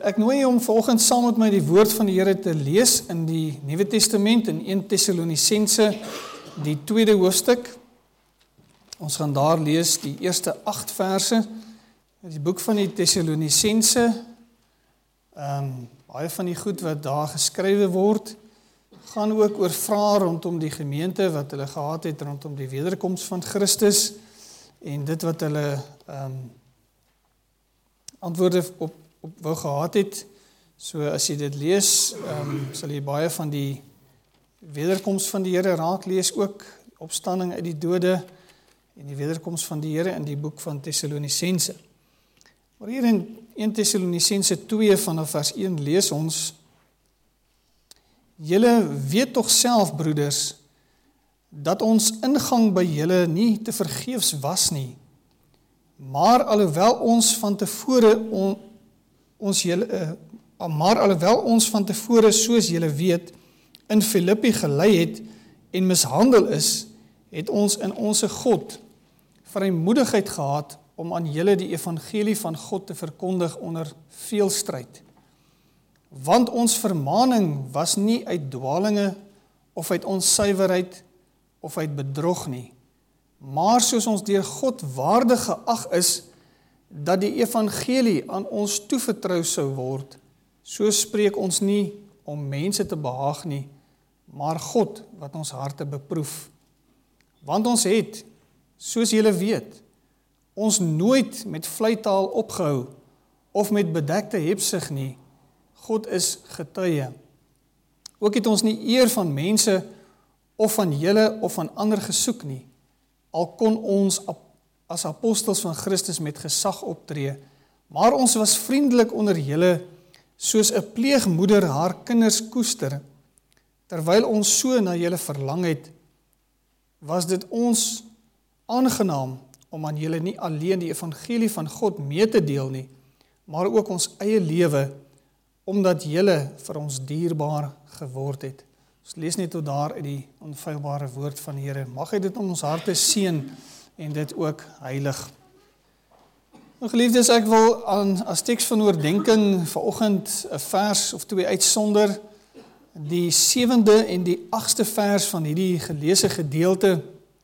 Ek nooi jou om vanoggend saam met my die woord van die Here te lees in die Nuwe Testament in 1 Tessalonisense, die 2de hoofstuk. Ons gaan daar lees die eerste 8 verse. Die boek van die Tessalonisense, baie van die goed wat daar geskrywe word, gaan ook oor vrae rondom die gemeente wat hulle gehad het rondom die wederkoms van Christus en dit wat hulle antwoorde op wou gehad het. So as jy dit lees, sal jy baie van die wederkoms van die Here raak lees ook, opstanding uit die dode en die wederkoms van die Here in die boek van Tessalonisense. Maar hier in 1 Tessalonisense 2 vanaf vers 1 lees ons: Julle weet tog self, broeders, dat ons ingang by julle nie te vergeefs was nie, maar alhoewel ons van tevore soos julle weet in Filippi gelei het en mishandel is, het ons in onse God vrymoedigheid gehad om aan julle die evangelie van God te verkondig onder veel stryd. Want ons vermaning was nie uit dwalinge of uit onsuiverheid of uit bedrog nie, maar soos ons deur God waardig geag is dat die evangelie aan ons toevertrou sou word, so spreek ons nie om mense te behaag nie, maar God wat ons harte beproef. Want ons het, soos julle weet, ons nooit met vleitaal opgehou of met bedekte hebsug nie. God is getuie. Ook het ons nie eer van mense of van julle of van ander gesoek nie, al kon ons as apostels van Christus met gesag optree, maar ons was vriendelik onder julle, soos 'n pleegmoeder haar kinders koester. Terwyl ons so na julle verlang het, was dit ons aangenaam om aan julle nie alleen die evangelie van God mee te deel nie, maar ook ons eie lewe, omdat julle vir ons dierbaar geword het. Ons lees net tot daar uit die onfeilbare woord van die Here. Mag hy dit in ons harte seën en dit ook heilig. Nou geliefdes, ek wil as teks van oordenking vanoggend 'n vers of 2 uitsonder, die 7de en die 8ste vers van hierdie geleesde gedeelte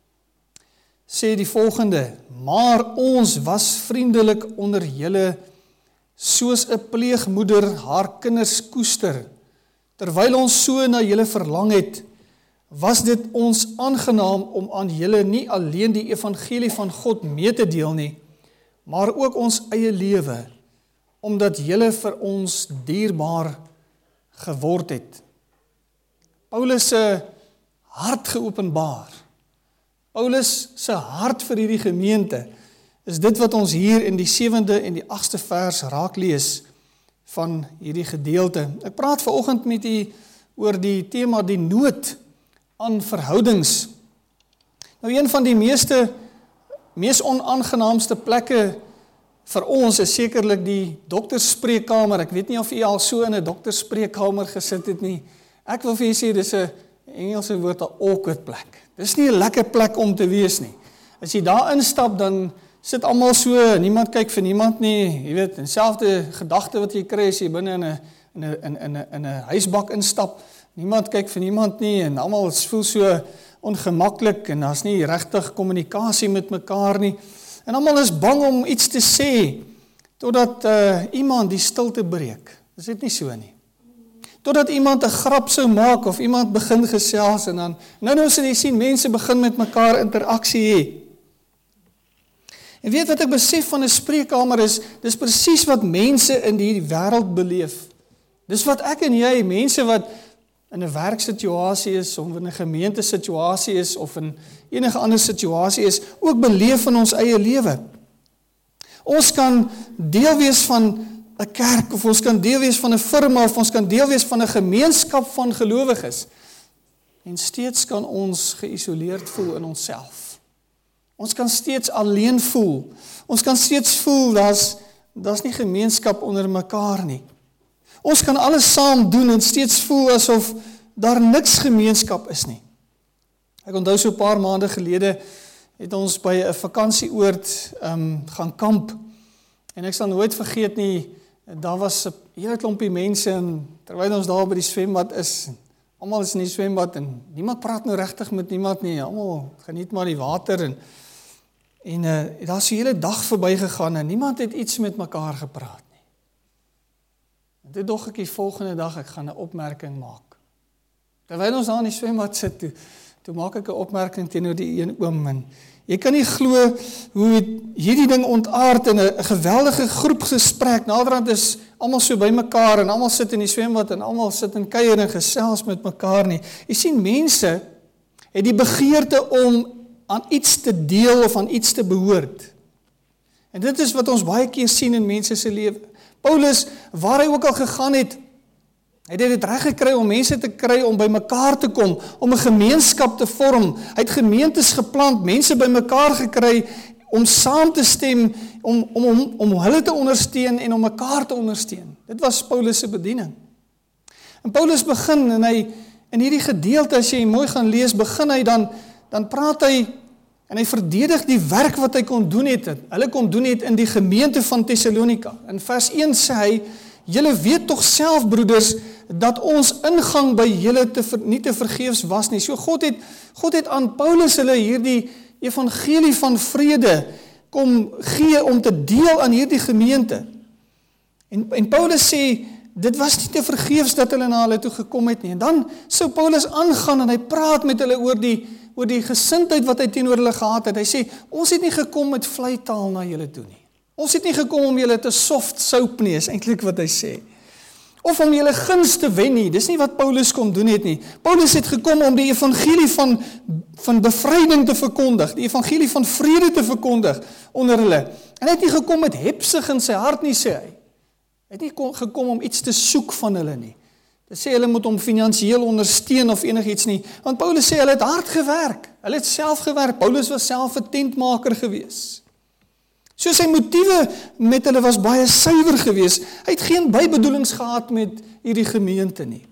sê die volgende: Maar ons was vriendelik onder julle, soos 'n pleegmoeder haar kinders koester. Terwyl ons so na julle verlang het, was dit ons aangenaam om aan julle nie alleen die evangelie van God mee te deel nie, maar ook ons eie lewe, omdat julle vir ons dierbaar geword het. Paulus se hart geopenbaar. Paulus se hart vir hierdie gemeente is dit wat ons hier in die 7de en die 8ste vers raak lees van hierdie gedeelte. Ek praat vanoggend met u oor die tema die nood aan verhoudings. Nou een van die mees onaangenaamste plekke vir ons is sekerlik die dokterspreekkamer. Ek weet nie of u al so in 'n dokterspreekkamer gesit het nie. Ek wil vir u sê dis 'n Engelse woord, 'n awkward plek. Dis nie 'n lekker plek om te wees nie. As jy daar instap, dan sit almal so, niemand kyk vir niemand nie, jy weet, dieselfde gedagte wat jy kry as jy binne in 'n huisbak instap. Niemand kyk vir niemand nie en almal voel so ongemaklik en daar's nie regtig kommunikasie met mekaar nie. En almal is bang om iets te sê totdat iemand die stilte breek. Is dit nie so nie? Totdat iemand 'n grap sou maak of iemand begin gesels en dan nou sal jy sien mense begin met mekaar interaksie hê. En weet wat ek besef van 'n spreekkamer is, dis presies wat mense in hierdie wêreld beleef. Dis wat ek en jy, mense wat in 'n werksituasie is, of in 'n gemeentesituasie is, of in enige ander situasie is, ook beleef in ons eie lewe. Ons kan deel wees van 'n kerk, of ons kan deel wees van 'n firma, of ons kan deel wees van 'n gemeenskap van gelowiges. En steeds kan ons geïsoleerd voel in onsself. Ons kan steeds alleen voel. Ons kan steeds voel, daar's nie gemeenskap onder mekaar nie. Ons kan alles saam doen en steeds voel asof daar niks gemeenskap is nie. Ek onthou so 'n paar maande gelede het ons by 'n vakansieoord gaan kamp. En ek sal nooit vergeet nie, daar was 'n hele klompie mense en terwyl ons daar by die swembad is, almal is in die swembad en niemand praat nou regtig met niemand nie, almal geniet maar die water en daar is die hele dag verby gegaan en niemand het iets met mekaar gepraat nie. En toe dog ek die volgende dag, ek gaan 'n opmerking maak. Terwyl ons daar in die swembad sit, toe maak ek 'n opmerking teenoor die een oom en jy kan nie glo hoe hierdie ding ontaard in 'n geweldige groepgesprek. Naderhand is almal so by mekaar en almal sit in die swembad en almal sit in kuier en gesels met mekaar nie. Jy sien, mense het die begeerte om aan iets te deel of aan iets te behoort. En dit is wat ons baie keer sien in mense se lewe. Paulus, waar hy ook al gegaan het, hy het dit reg gekry om mense te kry om by mekaar te kom, om 'n gemeenskap te vorm. Hy het gemeentes geplant, mense by mekaar gekry om saam te stem, om hulle te ondersteun en om mekaar te ondersteun. Dit was Paulus se bediening. En Paulus begin en hy in hierdie gedeelte, as jy mooi gaan lees, begin hy dan praat hy en hy verdedig die werk wat hy kon doen het. Hulle kon doen het in die gemeente van Thessalonika. In vers 1 sê hy: "Julle weet tog self, broeders, dat ons ingang by julle nie te vergeefs was nie." So God het aan Paulus hulle hierdie evangelie van vrede kom gee om te deel aan hierdie gemeente. En Paulus sê, dit was nie te vergeefs dat hulle na hulle toe gekom het nie. En dan sou Paulus aangaan en hy praat met hulle oor die gesindheid wat hy teenoor hulle gehad het. Hy sê, ons het nie gekom met vleitaal na julle toe nie. Ons het nie gekom om julle te soft soap nie, is eintlik wat hy sê. Of om julle guns te wen nie, dis nie wat Paulus kom doen het nie. Paulus het gekom om die evangelie van bevryding te verkondig, die evangelie van vrede te verkondig onder hulle. En hy het nie gekom met hepsig in sy hart nie, sê hy. Hy het nie gekom om iets te soek van hulle nie. Dit sê hulle moet hom finansiëel ondersteun of enigiets nie, want Paulus sê hulle het hard gewerk, hulle het self gewerk. Paulus was self 'n tentmaker gewees. So sy motiewe met hulle was baie suiwer gewees. Hy het geen bybedoelings gehad met hierdie gemeente nie.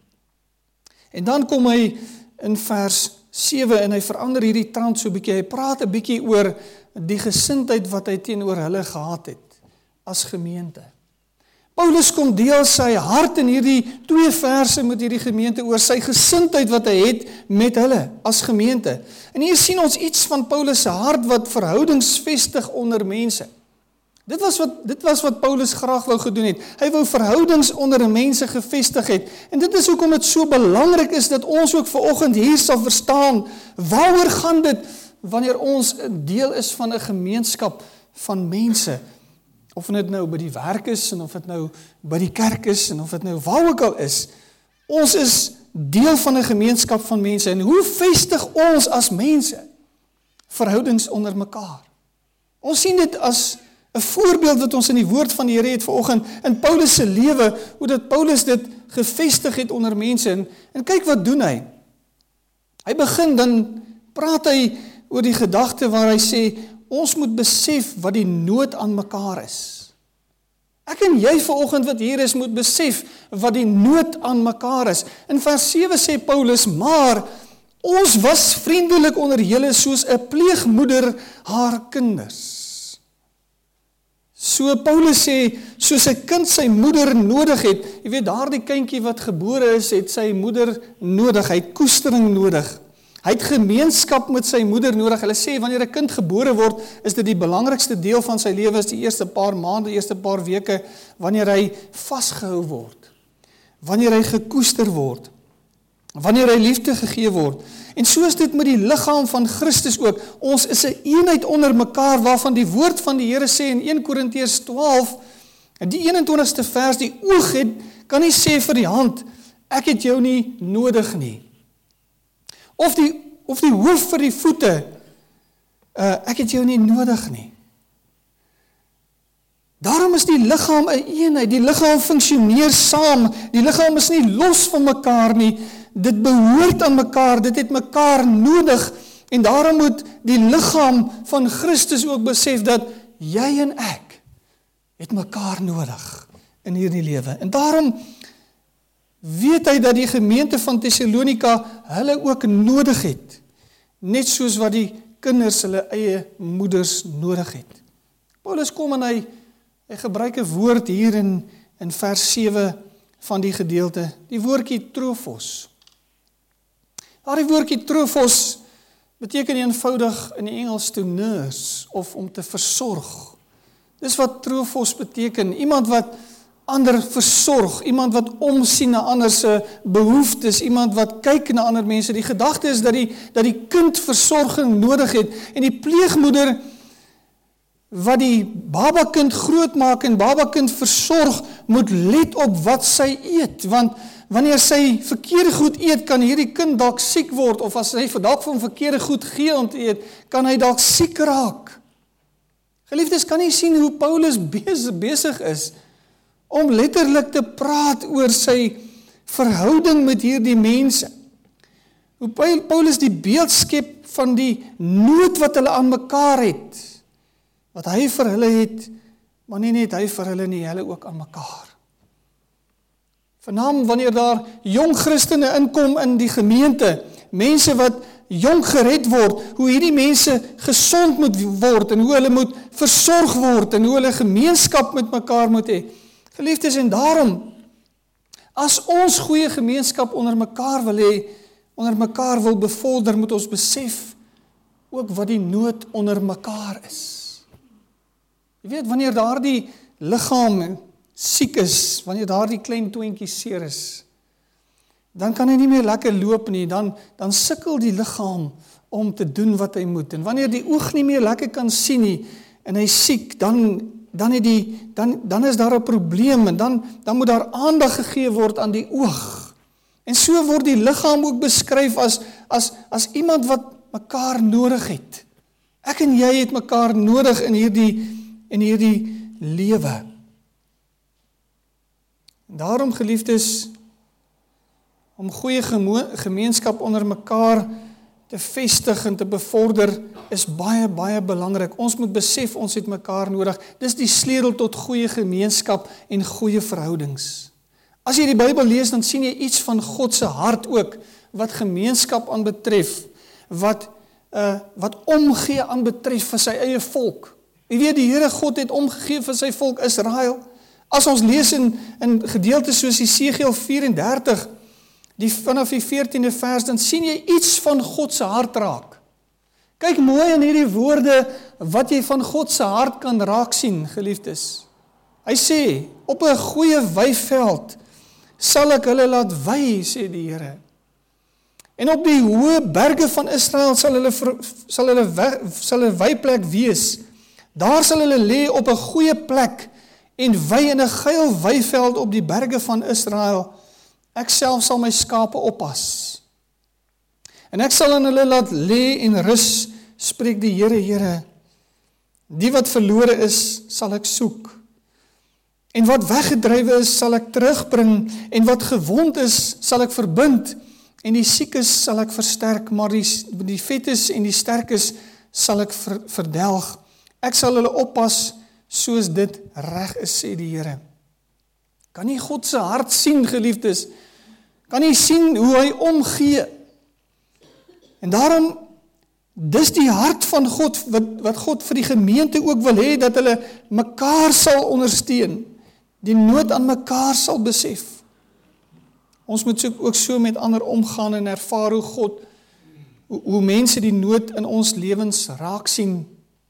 En dan kom hy in vers 7 en hy verander hierdie trant so 'n bietjie. Hy praat 'n bietjie oor die gesindheid wat hy teenoor hulle gehad het as gemeente. Paulus kom deel sy hart in hierdie 2 verse met hierdie gemeente oor sy gesindheid wat hy het met hulle as gemeente. En hier sien ons iets van Paulus se hart wat verhoudings vestig onder mense. Dit was wat Paulus graag wou gedoen het. Hy wou verhoudings onder mense gevestig het. En dit is hoekom dit so belangrik is dat ons ook vanoggend hier sal verstaan, waaroor gaan dit wanneer ons 'n deel is van 'n gemeenskap van mense. Of dit nou by die werk is, en of dit nou by die kerk is, en of dit nou waar ook al is. Ons is deel van 'n gemeenskap van mense. En hoe vestig ons as mense verhoudings onder mekaar? Ons sien dit as 'n voorbeeld wat ons in die woord van die Here het vanoggend, in Paulus se lewe, hoe dat Paulus dit gevestig het onder mense. En kyk wat doen hy. Hy begin, dan praat hy oor die gedagte waar hy sê, ons moet besef wat die nood aan mekaar is. Ek en jy vanoggend wat hier is, moet besef wat die nood aan mekaar is. In vers 7 sê Paulus, maar ons was vriendelik onder julle soos 'n pleegmoeder haar kinders. So Paulus sê, soos 'n kind sy moeder nodig het, jy weet daardie kindjie wat gebore is, het sy moeder nodig, hy het koestering nodig. Hy het gemeenskap met sy moeder nodig. Hulle sê, wanneer 'n kind gebore word, is dit die belangrikste deel van sy lewe, is die eerste paar maande, die eerste paar weke, wanneer hy vasgehou word, wanneer hy gekoester word, wanneer hy liefde gegee word. En so is dit met die liggaam van Christus ook. Ons is 'n eenheid onder mekaar, waarvan die woord van die Here sê in 1 Korintiërs 12, en die 21ste vers, die oog kan nie sê vir die hand, ek het jou nie nodig nie. Of die hoof vir die voete, ek het jou nie nodig nie. Daarom is die liggaam 'n eenheid, die liggaam funksioneer saam, die liggaam is nie los van mekaar nie, dit behoort aan mekaar, dit het mekaar nodig, en daarom moet die liggaam van Christus ook besef dat jy en ek het mekaar nodig in hierdie lewe. En daarom weet hy dat die gemeente van Thessalonika hulle ook nodig het, net soos wat die kinders hulle eie moeders nodig het. Paulus kom en Hy gebruik 'n woord hier in vers 7 van die gedeelte, die woordjie trophos. Die woordjie trophos beteken eenvoudig in die Engels to nurse of om te versorg. Dis wat trophos beteken, iemand wat ander versorg, iemand wat omsien na ander se behoeftes, iemand wat kyk na ander mense. Die gedagte is dat die kind versorging nodig het en die pleegmoeder wat die babakind grootmaak en babakind versorg, moet let op wat sy eet, want wanneer sy verkeerde goed eet, kan hierdie kind dalk siek word, of as hy dalk van verkeerde goed gee om te eet, kan hy dalk siek raak. Geliefdes, kan jy sien hoe Paulus besig is om letterlik te praat oor sy verhouding met hierdie mense. Hoe Paulus die beeld skep van die nood wat hulle aan mekaar het, wat hy vir hulle het, maar nie net hy vir hulle nie, hulle ook aan mekaar. Vanaand wanneer daar jong Christene inkom in die gemeente, mense wat jong gered word, hoe hierdie mense gesond moet word en hoe hulle moet versorg word en hoe hulle gemeenskap met mekaar moet hê. Geliefdes, en daarom, as ons goeie gemeenskap onder mekaar wil hê, onder mekaar wil bevorder, moet ons besef ook wat die nood onder mekaar is. Jy weet, wanneer daardie liggaam siek is, wanneer daardie klein toentjie seer is, dan kan hy nie meer lekker loop nie, dan sukkel die liggaam om te doen wat hy moet. En wanneer die oog nie meer lekker kan sien nie, en hy siek, dan is daar 'n probleem, en dan moet daar aandag gegee word aan die oog. En so word die liggaam ook beskryf as iemand wat mekaar nodig het. Ek en jy het mekaar nodig in hierdie lewe. Daarom, geliefdes, om goeie gemeenskap onder mekaar te vestig en te bevorder, is baie, baie belangrik. Ons moet besef, ons het mekaar nodig. Dis die sleutel tot goeie gemeenskap en goeie verhoudings. As jy die Bybel lees, dan sien jy iets van God se hart ook, wat gemeenskap aanbetref, wat omgee aanbetref vir sy eie volk. Jy weet, die Here God het omgegee vir sy volk Israel. As ons lees in gedeeltes soos Jesegiel 34, vanaf die 14de vers, dan sien jy iets van God se hart raak. Kyk mooi in hierdie woorde, wat jy van God se hart kan raak sien, geliefdes. Hy sê, op 'n goeie weiveld sal ek hulle laat wei, sê die Here. En op die hoë berge van Israel sal hulle weiplek wees. Daar sal hulle lê op 'n goeie plek en wei in 'n geil weiveld op die berge van Israel. Ek self sal my skape oppas. En ek sal aan hulle laat lê en rus, spreek die Here. Die wat verlore is, sal ek soek. En wat weggedrywe is, sal ek terugbring. En wat gewond is, sal ek verbind. En die siekes sal ek versterk, maar die vetes en die sterkes sal ek verdelg. Ek sal hulle oppas, soos dit reg is, sê die Here. Kan jy God se hart sien, geliefdes? Kan jy sien hoe hy omgee? En daarom, dis die hart van God, wat God vir die gemeente ook wil hê, dat hulle mekaar sal ondersteun, die nood aan mekaar sal besef. Ons moet ook so met ander omgaan en ervaar hoe God, hoe mense die nood in ons lewens raak sien.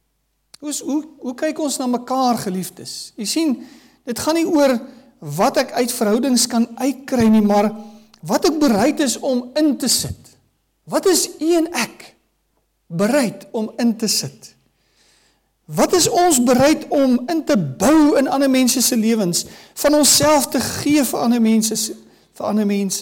Hoe kyk ons na mekaar, geliefdes? Jy sien, dit gaan nie oor wat ek uit verhoudings kan uitkry nie, maar wat ek bereid is om in te sit. Wat is u en ek bereid om in te sit? Wat is ons bereid om in te bou in ander mense se lewens, van onsself te gee vir ander mense?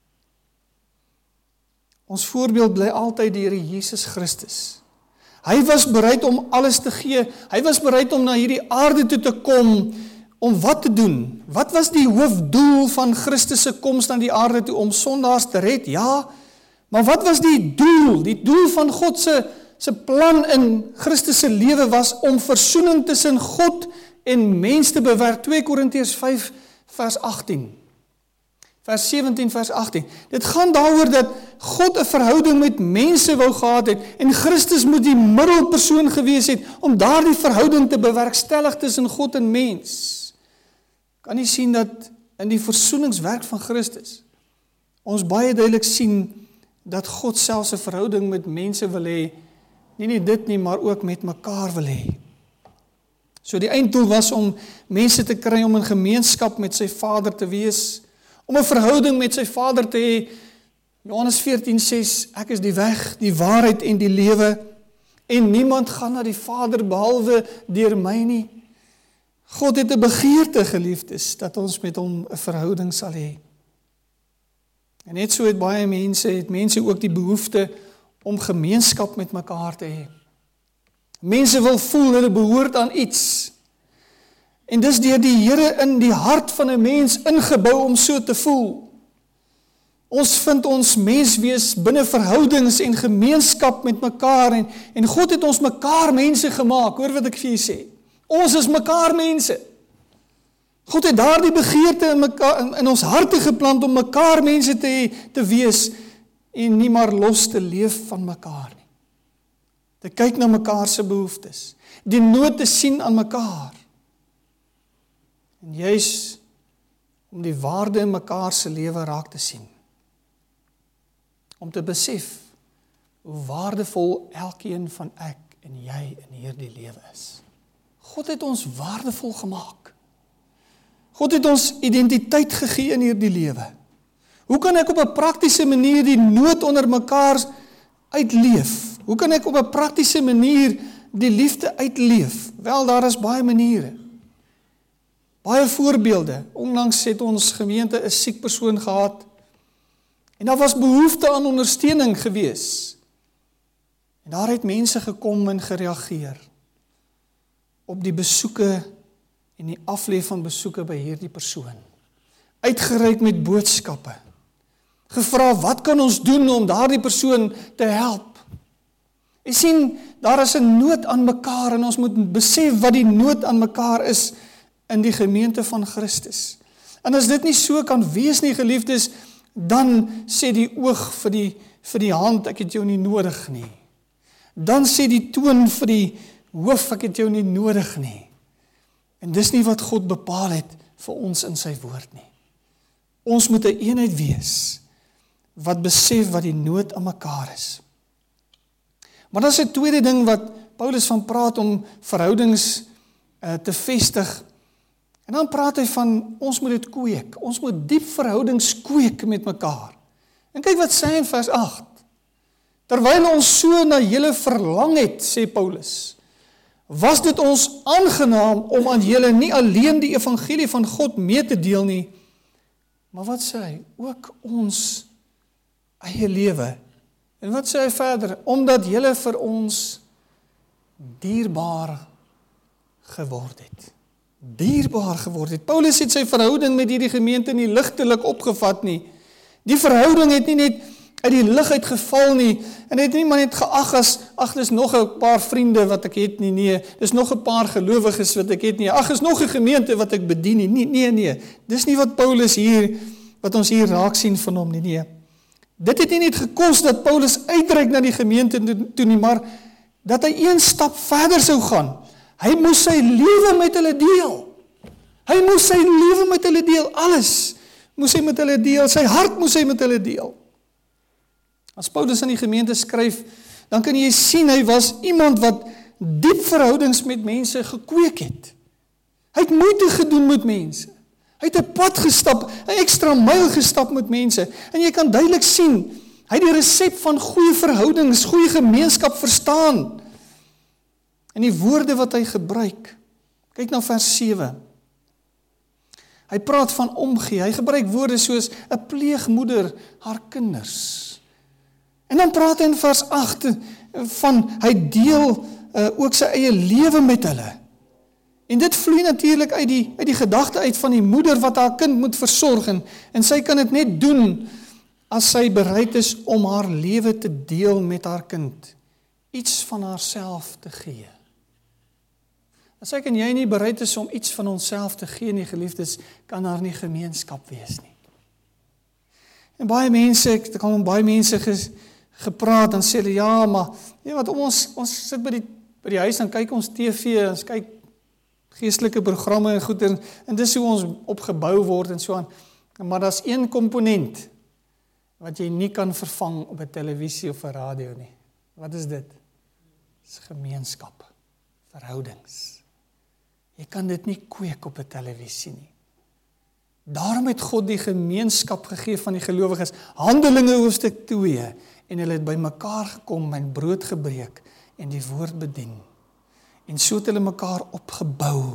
Ons voorbeeld bly altyd die Here Jesus Christus. Hy was bereid om alles te gee. Hy was bereid om na hierdie aarde toe te kom, om wat te doen? Wat was die hoofdoel van Christus se koms na die aarde toe? Om sondaars te red? Ja, maar wat was die doel? Die doel van God se plan in Christus se lewe was om versoening tussen God en mens te bewerk. 2 Korintiërs 5 vers 18. Vers 17, vers 18. Dit gaan daaroor dat God 'n verhouding met mense wou gehad het en Christus moet die middelpersoon gewees het om daardie verhouding te bewerkstellig tussen God en mens. Kan jy sien dat in die versoeningswerk van Christus ons baie duidelik sien dat God selfs 'n verhouding met mense wil hê, nie net dit nie, maar ook met mekaar wil hê. So die einddoel was om mense te kry om in gemeenskap met sy Vader te wees, om 'n verhouding met sy Vader te hê. Johannes 14 sê, ek is die weg, die waarheid en die lewe, en niemand gaan na die Vader behalwe deur my nie. God het 'n begeerte, geliefdes, dat ons met hom 'n verhouding sal hê. En net so het baie mense ook die behoefte om gemeenskap met mekaar te hê. Mense wil voel hulle behoort aan iets. En dis deur die Here in die hart van 'n mens ingebou om so te voel. Ons vind ons menswees binne verhoudings en gemeenskap met mekaar en God het ons mekaar mense gemaak. Hoor wat ek vir julle sê. Ons is mekaar mense. God het daardie begeerte in ons harte geplant om mekaar mense te wees en nie maar los te leef van mekaar nie. Te kyk na mekaar se behoeftes, die nood te sien aan mekaar. En juis om die waarde in mekaar se lewe raak te sien. Om te besef hoe waardevol elkeen van ek en jy in hierdie lewe is. God het ons waardevol gemaak. God het ons identiteit gegee in hierdie lewe. Hoe kan ek op 'n praktiese manier die nood onder mekaar uitleef? Hoe kan ek op 'n praktiese manier die liefde uitleef? Wel, daar is baie maniere. Baie voorbeelde. Onlangs het ons gemeente 'n siek persoon gehad en daar was behoefte aan ondersteuning gewees. En daar het mense gekom en gereageer op die besoeke en die aflê van besoeke by hierdie persoon. Uitgereik met boodskappe. Gevra, wat kan ons doen om daardie persoon te help? Jy sien, daar is 'n nood aan mekaar en ons moet besef wat die nood aan mekaar is in die gemeente van Christus. En as dit nie so kan wees nie, geliefdes, dan sê die oog vir die hand, ek het jou nie nodig nie. Dan sê die toon vir die hoof, ek het jou nie nodig nie. En dis nie wat God bepaal het vir ons in sy woord nie. Ons moet 'n eenheid wees wat besef wat die nood aan mekaar is. Maar dan is 'n tweede ding wat Paulus van praat om verhoudings te vestig. En dan praat hy van ons moet dit kweek. Ons moet diep verhoudings kweek met mekaar. En kyk wat sê hy in vers 8. Terwyl ons so na julle verlang het, sê Paulus, was dit ons aangenaam om aan julle nie alleen die evangelie van God mee te deel nie, maar wat sê hy? Ook ons eie lewe. En wat sê hy verder? Omdat julle vir ons dierbaar geword het. Dierbaar geword het. Paulus het sy verhouding met hierdie gemeente nie ligtelik opgevat nie. Die verhouding het nie net uit die lug uitgeval nie, en het nie maar net geag as, ag, dis nog 'n paar vriende wat ek het nie, nee, dis nog 'n paar gelowiges wat ek het nie, ag, is nog 'n gemeente wat ek bedien nie, nee, dis nie wat Paulus hier, wat ons hier raak sien van hom nie, nee. Dit het nie net gekos dat Paulus uitreik na die gemeente toe nie, maar dat hy een stap verder sou gaan. Hy moes sy lewe met hulle deel. Hy moes sy lewe met hulle deel, alles moes hy met hulle deel, sy hart moes hy met hulle deel. As Paulus aan die gemeente skryf, dan kan jy sien, hy was iemand wat diep verhoudings met mense gekweek het. Hy het moeite gedoen met mense. Hy het 'n pad gestap, 'n ekstra myl gestap met mense. En jy kan duidelik sien, hy het die resep van goeie verhoudings, goeie gemeenskap verstaan. En die woorde wat hy gebruik, kyk na vers 7. Hy praat van omgee, hy gebruik woorde soos 'n pleegmoeder haar kinders. En dan praat hy in vers 8 van, hy deel ook sy eie lewe met hulle. En dit vloei natuurlik uit die gedagte uit van die moeder wat haar kind moet versorg, en sy kan dit net doen as sy bereid is om haar lewe te deel met haar kind. Iets van haarself te gee. As ek en jy nie bereid is om iets van onsself te gee nie, geliefdes, kan daar nie gemeenskap wees nie. En baie mense, ek kan met baie mense gepraat, dan sê hulle, ja, maar, wat ons sit by die huis, dan kyk ons TV, ons kyk geestelike programme en goed, en dis hoe ons opgebou word en so aan. Maar daar's een komponent wat jy nie kan vervang op 'n televisie of 'n radio nie. Wat is dit? Dis gemeenskap, verhoudings. Jy kan dit nie kweek op 'n televisie nie. Daarom het God die gemeenskap gegee van die gelowiges, Handelinge hoofstuk 2, en hulle het by mekaar gekom en brood gebreek en die woord bedien. En so het hulle mekaar opgebou.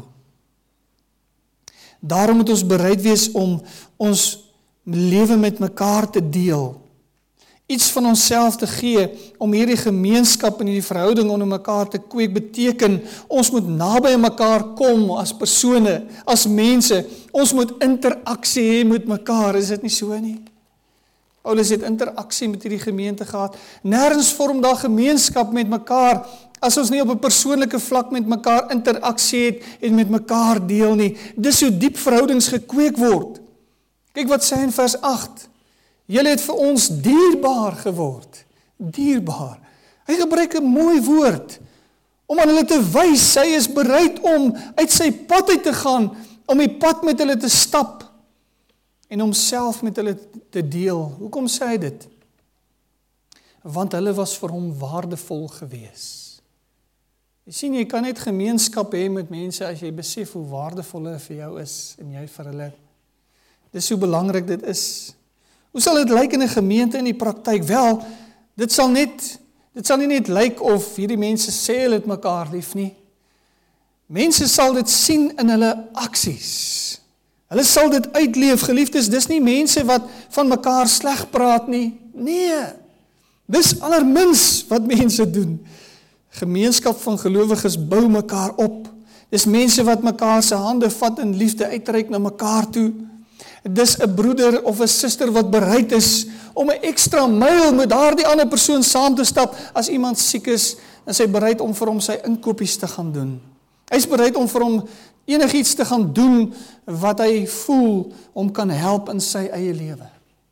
Daarom moet ons bereid wees om ons lewe met mekaar te deel. Iets van onsself te gee om hierdie gemeenskap en hierdie verhouding onder mekaar te kweek beteken, ons moet naby aan mekaar kom as persone, as mense. Ons moet interaksie hê met mekaar, is dit nie so nie? Paulus het interaksie met hierdie gemeente gehad. Nêrens vorm daar gemeenskap met mekaar as ons nie op 'n persoonlike vlak met mekaar interaksie het en met mekaar deel nie. Dis hoe diep verhoudings gekweek word. Kyk wat sê in vers 8. Julle het vir ons dierbaar geword. Dierbaar. Hy gebruik 'n mooi woord om aan hulle te wys, hy is bereid om uit sy pad uit te gaan, om die pad met hulle te stap en om self met hulle te deel. Hoekom sê hy dit? Want hulle was vir hom waardevol gewees. Jy sien, jy kan net gemeenskap hê met mense as jy besef hoe waardevol hulle vir jou is en jy vir hulle. Dis hoe belangrik dit is. Hoe sal dit lyk in 'n gemeente in die praktyk? Wel, dit sal nie net lyk of hierdie mense sê hulle het mekaar lief nie. Mense sal dit sien in hulle aksies. Hulle sal dit uitleef. Geliefdes, dis nie mense wat van mekaar sleg praat nie. Nee, dis allermins wat mense doen. Gemeenskap van gelowiges bou mekaar op. Dis mense wat mekaar se hande vat in liefde uitreik na mekaar toe. Dis 'n broeder of 'n suster wat bereid is om 'n ekstra myl met daardie ander persoon saam te stap. As iemand siek is, is hy bereid om vir hom sy inkopies te gaan doen. Hy's bereid om vir hom enigiets te gaan doen wat hy voel om kan help in sy eie lewe.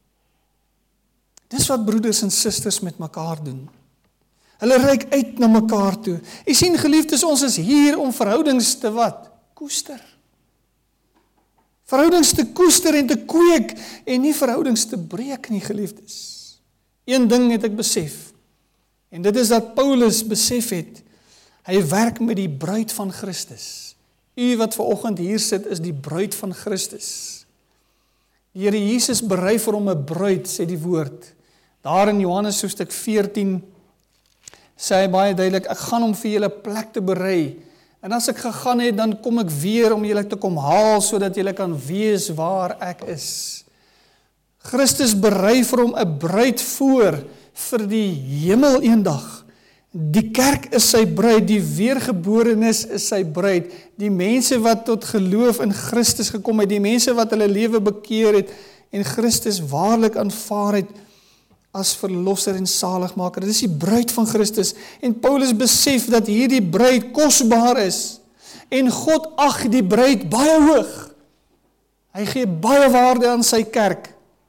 Dis wat broeders en susters met mekaar doen. Hulle reik uit na mekaar toe. Jy sien, geliefdes, ons is hier om verhoudings te wat? Koester. Verhoudings te koester en te kweek en nie verhoudings te breek nie, geliefdes. Een ding het ek besef, en dit is dat Paulus besef het, hy werk met die bruid van Christus. U wat vanoggend hier sit is die bruid van Christus. Die Here Jesus berei vir hom 'n bruid, sê die woord. Daar in Johannes hoofstuk 14 sê hy baie duidelik, ek gaan om vir julle plek te berei. En as ek gegaan het, dan kom ek weer om julle te kom haal, sodat julle kan wees waar ek is. Christus berei vir hom 'n bruid voor vir die hemel eendag. Die kerk is sy bruid, die weergeborenes is sy bruid. Die mense wat tot geloof in Christus gekom het, die mense wat hulle lewe bekeer het en Christus waarlik aanvaar het as verlosser en saligmaker. Dit is die bruid van Christus. En Paulus besef dat hierdie bruid kosbaar is. En God ag die bruid baie hoog. Hy gee baie waarde aan sy kerk.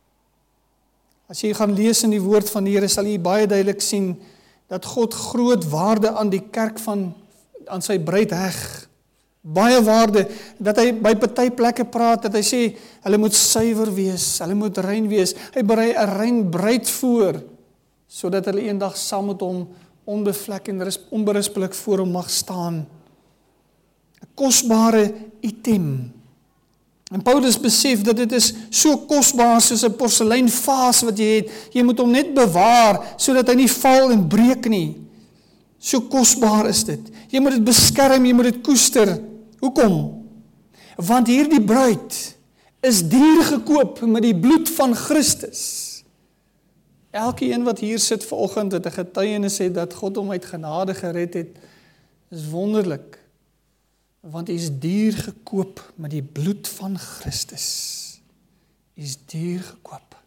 As jy gaan lees in die woord van die Here, sal jy baie duidelik sien dat God groot waarde aan die kerk aan sy bruid heg. Baie waarde, dat hy by party plekke praat, dat hy sê, hulle moet suiwer wees, hulle moet rein wees. Hy berei 'n rein bruid voor, sodat hulle eendag saam met hom onbevlek en onberispelik voor hom mag staan. 'n Kosbare item. En Paulus besef dat dit is so kosbaar soos 'n porseleinvaas wat jy het. Jy moet hom net bewaar, sodat hy nie val en breek nie. So kosbaar is dit. Jy moet dit beskerm, jy moet dit koester. Hoekom? Want hierdie bruid is duur gekoop met die bloed van Christus. Elkeen wat hier sit vanoggend het 'n getuienis het dat God hom uit genade gered het, is wonderlik. Want hy is duur gekoop met die bloed van Christus. Hy is duur gekoop.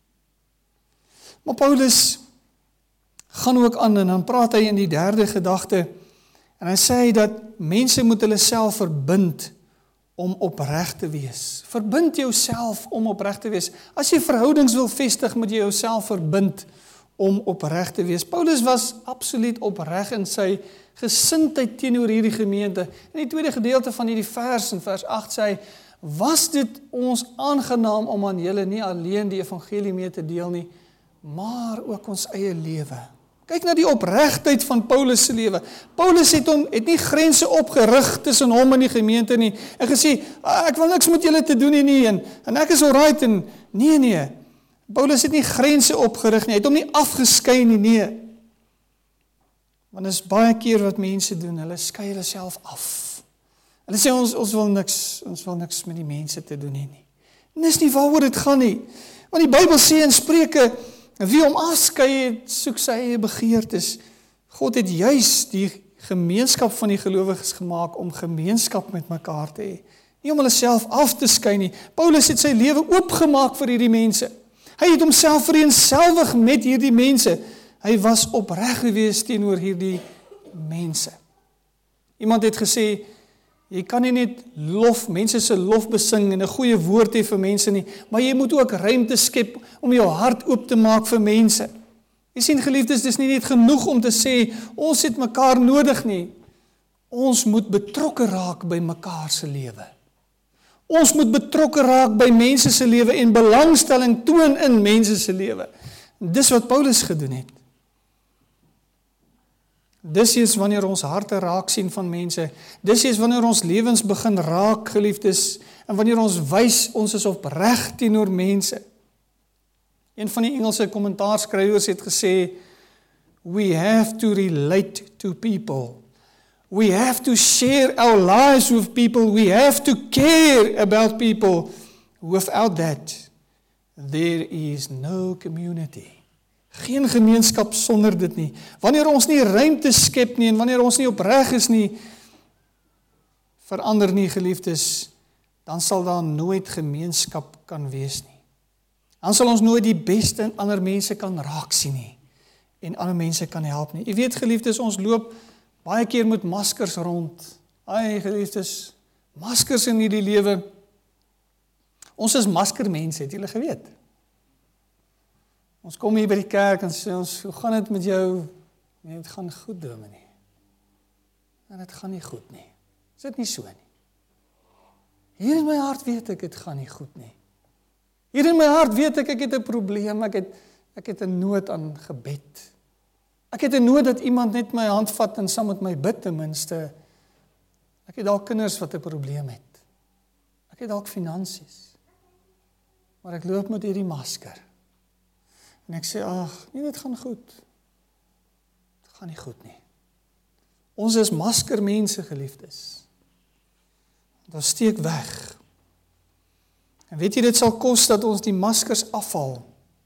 Maar Paulus gaan ook aan en dan praat hy in die derde gedagte en hy sê dat mense moet hulle self verbind om opreg te wees. Verbind jouself om opreg te wees. As jy verhoudings wil vestig, moet jy jouself verbind om opreg te wees. Paulus was absoluut opreg in sy gesindheid teenoor hierdie gemeente. In die tweede gedeelte van hierdie vers, in vers 8 sê hy, was dit ons aangenaam om aan julle nie alleen die evangelie mee te deel nie, maar ook ons eie lewe. Kyk na die opregtheid van Paulus se lewe. Paulus het nie grense opgerig tussen hom en die gemeente nie, en gesê, ek wil niks met julle te doen nie, en ek is alright, en nee. Paulus het nie grense opgerig nie, hy het hom nie afgeskei nie, nee. Want is baie keer wat mense doen, hulle skei hulle self af. Hulle sê, ons wil niks met die mense te doen nie. En dis nie waaroor dit gaan nie. Want die Bybel sê in Spreuke, wie hom afskei het, soek sy eie begeertes. God het juis die gemeenskap van die gelowiges gemaak om gemeenskap met mekaar te hê. Nie om hulle self af te skei nie. Paulus het sy lewe oopgemaak vir hierdie mense. Hy het homself vereenselwig met hierdie mense. Hy was opreg gewees teenoor hierdie mense. Iemand het gesê, jy kan nie net mense se lof besing en 'n goeie woord hê vir mense nie, maar jy moet ook ruimte skep om jou hart oop te maak vir mense. Jy sien geliefdes, dis nie net genoeg om te sê, ons het mekaar nodig nie. Ons moet betrokke raak by mekaar se lewe. Ons moet betrokke raak by mense se lewe en belangstelling toon in mense se lewe. Dis wat Paulus gedoen het. Dis is wanneer ons harte raak sien van mense. Dis is wanneer ons lewens begin raak, geliefdes, en wanneer ons wys ons is opreg teenoor mense. Een van die Engelse kommentaarskrywers het gesê, we have to relate to people. We have to share our lives with people. We have to care about people. Without that, there is no community. Geen gemeenskap sonder dit nie. Wanneer ons nie ruimte skep nie, en wanneer ons nie opreg is nie, verander nie, geliefdes, dan sal daar nooit gemeenskap kan wees nie. Dan sal ons nooit die beste in ander mense kan raak sien nie, en ander mense kan help nie. Jy weet, geliefdes, ons loop baie keer met maskers rond. Ai, geliefdes, maskers in hierdie lewe. Ons is maskermense, het julle geweet? Ons kom hier by die kerk en sê ons, hoe gaan dit met jou? Nee, dit gaan goed, dominee. En dit gaan nie goed nie. Is dit nie so nie? Hier in my hart weet ek, dit gaan nie goed nie. Hier in my hart weet ek het 'n probleem, ek het 'n nood aan gebed. Ek het 'n nood dat iemand net my hand vat en saam met my bid ten minste. Ek het dalk kinders wat 'n probleem het. Ek het dalk finansies. Maar ek loop met hierdie masker. En ek sê, nee, dit gaan goed. Dit gaan nie goed nie. Ons is maskermense, geliefdes. Ons steek weg. En weet jy, dit sal kos dat ons die maskers afval,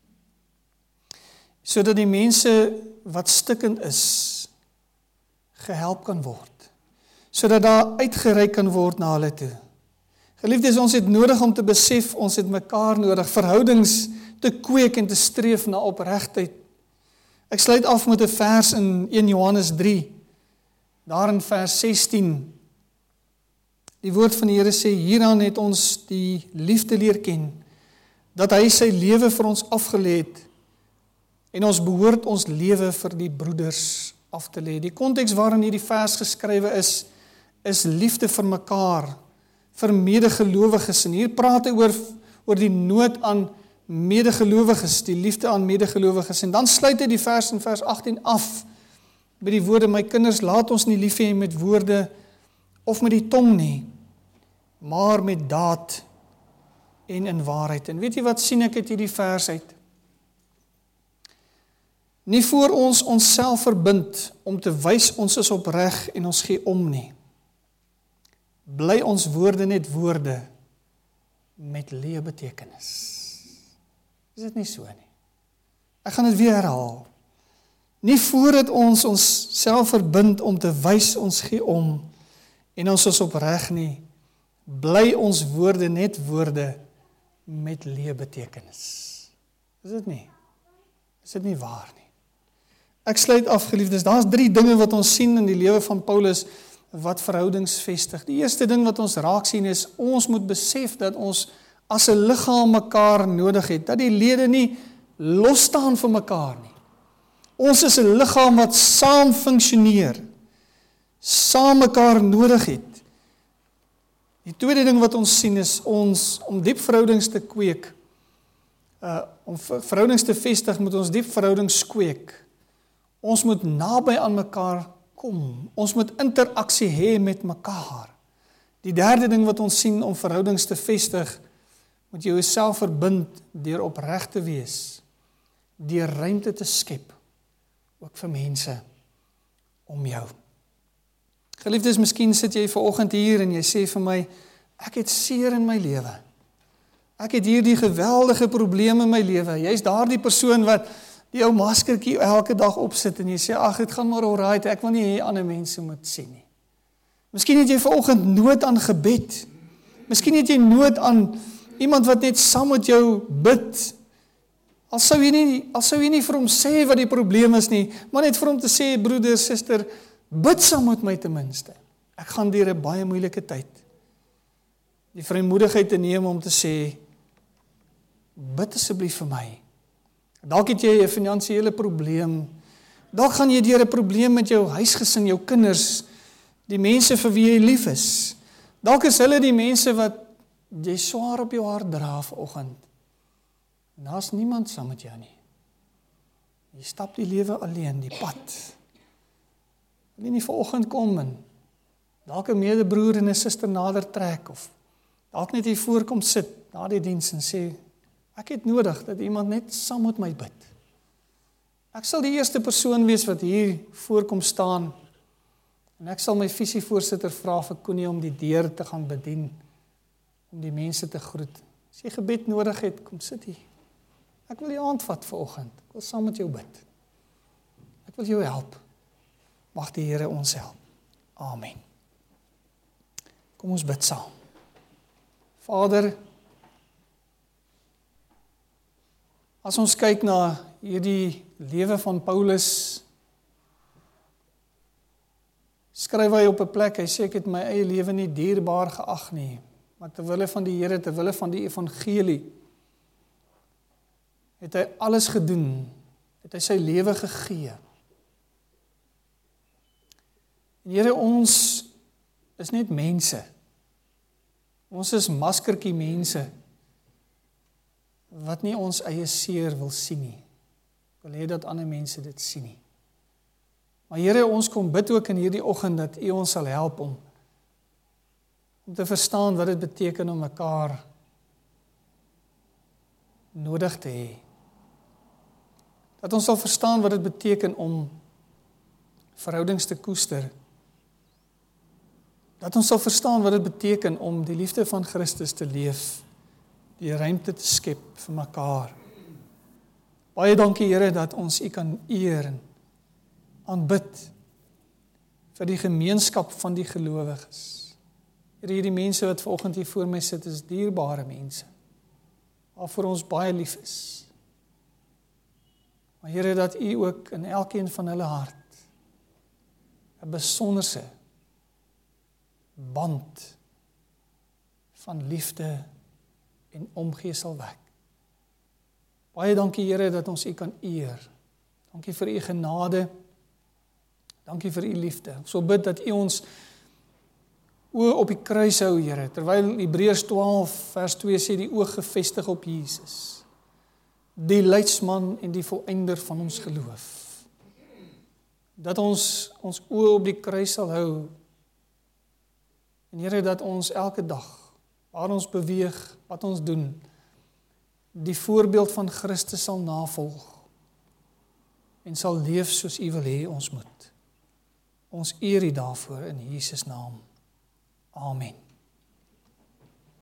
sodat die mense wat stikkend is, gehelp kan word, sodat daar uitgereik kan word na hulle toe. Geliefdes, ons het nodig om te besef, ons het mekaar nodig, verhoudings te kweek en te streef na opregtheid. Ek sluit af met 'n vers in 1 Johannes 3, daar in vers 16. Die woord van die Here sê, hieraan het ons die liefde leer ken, dat hy sy lewe vir ons afgelê het, en ons behoort ons lewe vir die broeders af te lê. Die konteks waarin hierdie vers geskrywe is liefde vir mekaar, vir medegelowiges. En hier praat hy oor die nood aan medegelowiges, die liefde aan medegelowiges. En dan sluit hy die vers in vers 18 af, by die woorde, my kinders, laat ons nie lief hê met woorde, of met die tong nie, maar met daad en in waarheid. En weet jy wat sien ek uit hierdie vers uit? Nie voor ons onsself verbind om te wys ons is opreg en ons gee om nie. Bly ons woorde net woorde met leë betekenis. Is dit nie so nie? Ek gaan dit weer herhaal. Nie voordat ons onsself verbind om te wys ons gee om en ons is opreg nie, bly ons woorde net woorde met leë betekenis. Is dit nie? Is dit nie waar nie? Ek sluit af, geliefdes, daar's 3 dinge wat ons sien in die lewe van Paulus wat verhoudings vestig. Die eerste ding wat ons raak sien is, ons moet besef dat ons as 'n liggaam mekaar nodig het, dat die lede nie los staan vir mekaar nie. Ons is 'n liggaam wat saam funksioneer, saam mekaar nodig het. Die tweede ding wat ons sien is, om diep verhoudings te kweek, om verhoudings te vestig, moet ons diep verhoudings kweek. Ons moet naby aan mekaar kom. Ons moet interaksie hê met mekaar. Die derde ding wat ons sien om verhoudings te vestig, moet jy jouself verbind deur opreg te wees, deur ruimte te skep, ook vir mense om jou. Geliefdes, miskien sit jy vanoggend hier en jy sê vir my, ek het seer in my lewe. Ek het hierdie geweldige probleme in my lewe. Jy's daardie persoon wat die ou maskertjie elke dag opsit en jy sê, ag, dit gaan maar alright, ek wil nie hê ander mense moet sien nie. Miskien het jy vanoggend nood aan gebed. Miskien het jy nood aan iemand wat net saam met jou bid. Al sou jy nie vir hom sê wat die probleem is nie, maar net vir hom te sê, broeder, suster, bid saam met my ten minste. Ek gaan deur 'n baie moeilike tyd. Die vrymoedigheid te neem om te sê, bid asseblief vir my. Dalk het jy 'n finansiële probleem. Dalk gaan jy deur 'n probleem met jou huisgesin, jou kinders, die mense vir wie jy lief is. Dalk is hulle die mense wat jy swaar op jou hart dra vanoggend. En daar's niemand saam met jou nie. Jy stap die lewe alleen, die pad. Wil jy nie vanoggend kom en dalk 'n medebroer en 'n suster nader trek, of dalk net hier voorkom sit na die diens en sê, ek het nodig dat iemand net saam met my bid. Ek sal die eerste persoon wees wat hier voorkom staan, en ek sal my visievoorsitter vra vir Koenie om die deur te gaan bedien, om die mense te groet. As jy gebed nodig het, kom sit hier. Ek wil jou handvat vanoggend. Ek wil saam met jou bid. Ek wil jou help. Mag die Here ons help. Amen. Kom ons bid saam. Vader, as ons kyk na hierdie lewe van Paulus, skryf hy op 'n plek, hy sê ek het my eie lewe nie dierbaar geag nie, maar terwille van die Here, terwille van die evangelie, het hy alles gedoen, het hy sy lewe gegee. En Here, ons is net mense. Ons is maskertjie mense, wat nie ons eie seer wil sien nie. Wil hê dat ander mense dit sien nie. Maar Here, ons kom bid ook in hierdie oggend dat U ons sal help om te verstaan wat dit beteken om mekaar nodig te hê. Dat ons sal verstaan wat dit beteken om verhoudings te koester. Dat ons sal verstaan wat dit beteken om die liefde van Christus te leef, die ruimte te skep vir mekaar. Baie dankie Here dat ons U kan eer en aanbid vir die gemeenskap van die gelowiges. Here, hierdie mense wat vanoggend hier voor my sit, is dierbare mense, waarvoor ons baie lief is. Maar Here, dat U ook in elkeen van hulle hart 'n besonderse band van liefde en omgee sal wek. Baie dankie Here dat ons U kan eer. Dankie vir U genade. Dankie vir U liefde. Ons wil bid dat U ons oë op die kruis hou, Here, terwyl Hebreërs 12 vers 2 sê die oog gefestig op Jesus, die leidsman en die volëinder van ons geloof. Dat ons oë op die kruis sal hou. En Here, dat ons elke dag, waar ons beweeg, wat ons doen, die voorbeeld van Christus sal navolg en sal leef soos U wil hê ons moet. Ons eer U daarvoor in Jesus naam. Amen.